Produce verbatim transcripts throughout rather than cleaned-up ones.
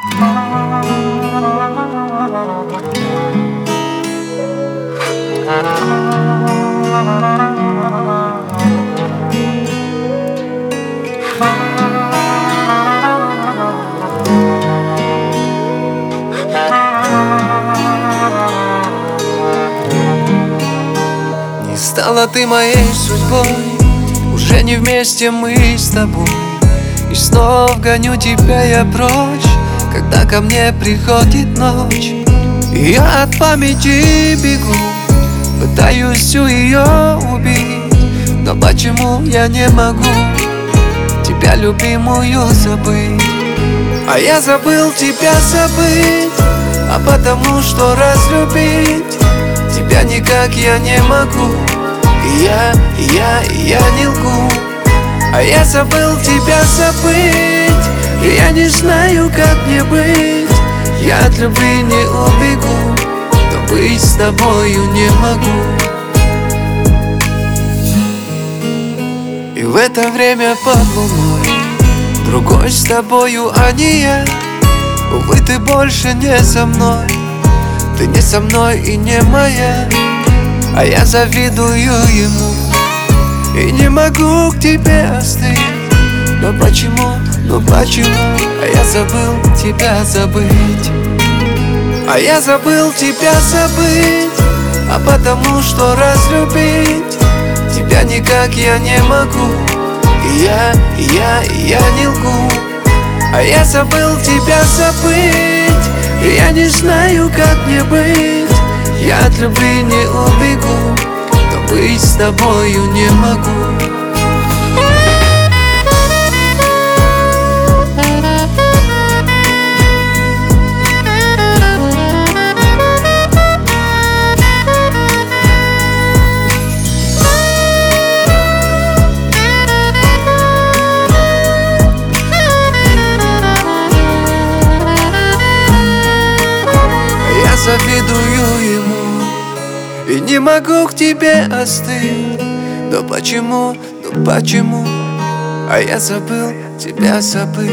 Не стала ты моей судьбой, уже не вместе мы с тобой. И снова гоню тебя я прочь, когда ко мне приходит ночь. И я от памяти бегу, пытаюсь всю ее убить. Но почему я не могу тебя, любимую, забыть? А я забыл тебя забыть, а потому что разлюбить тебя никак я не могу. И я, и я, и я не лгу. А я забыл тебя забыть, и я не знаю, как мне быть. Я от любви не убегу, но быть с тобою не могу. И в это время под луной другой с тобою, а не я. Увы, ты больше не со мной, ты не со мной и не моя. А я завидую ему и не могу к тебе остыть. Но почему, ну почему? А я забыл тебя забыть. А я забыл тебя забыть, а потому что разлюбить тебя никак я не могу. И я, и я, и я не лгу. А я забыл тебя забыть, и я не знаю, как мне быть. Я от любви не убегу, но быть с тобою не могу. Завидую ему и не могу к тебе остыть. Но почему, ну почему? А я забыл тебя забыть.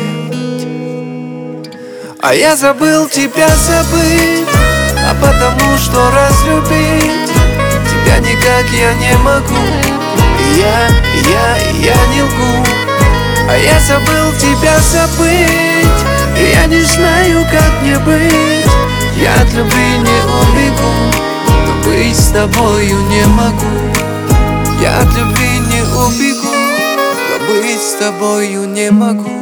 А я забыл тебя забыть, а потому что разлюбить тебя никак я не могу. И я, и я, и я не лгу. А я забыл тебя забыть, и я не знаю, как мне быть. Я от любви не убегу, но быть с тобою не могу. Я от любви не убегу, но быть с тобою не могу.